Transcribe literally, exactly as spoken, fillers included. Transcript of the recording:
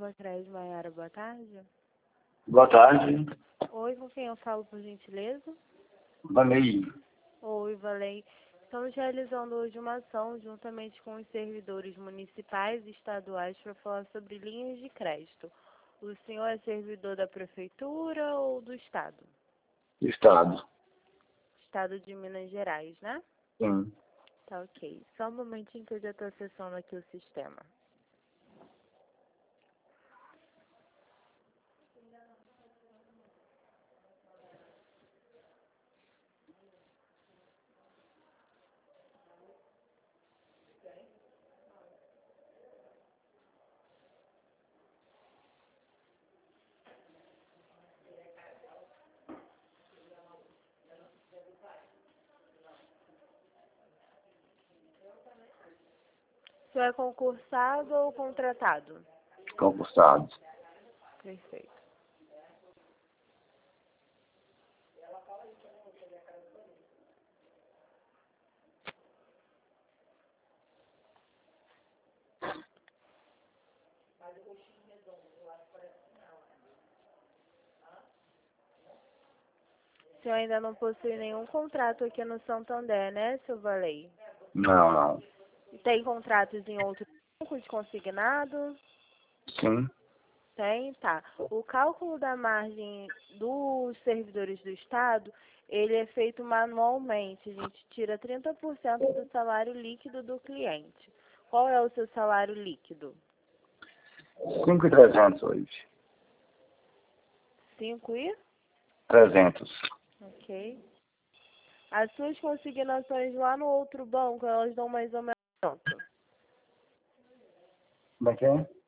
Nova Cres Maiara, boa tarde. Boa tarde. Oi, com quem eu falo, por gentileza? Valei. Oi, Valei. Estamos realizando hoje uma ação juntamente com os servidores municipais e estaduais para falar sobre linhas de crédito. O senhor é servidor da prefeitura ou do estado? Estado. Estado de Minas Gerais, né? Sim. Tá ok. Só um momentinho que eu já estou acessando aqui o sistema. O senhor é concursado ou contratado? Concursado. Perfeito. O senhor ainda não possui nenhum contrato aqui no Santander, né, seu Valei? Não, não. Tem contratos em outro banco de consignado? Sim. Tem, tá. O cálculo da margem dos servidores do Estado, ele é feito manualmente. A gente tira trinta por cento do salário líquido do cliente. Qual é o seu salário líquido? Cinco e trezentos hoje. Cinco e? Trezentos. Ok. As suas consignações lá no outro banco, elas dão mais ou menos quanto? Como é que é?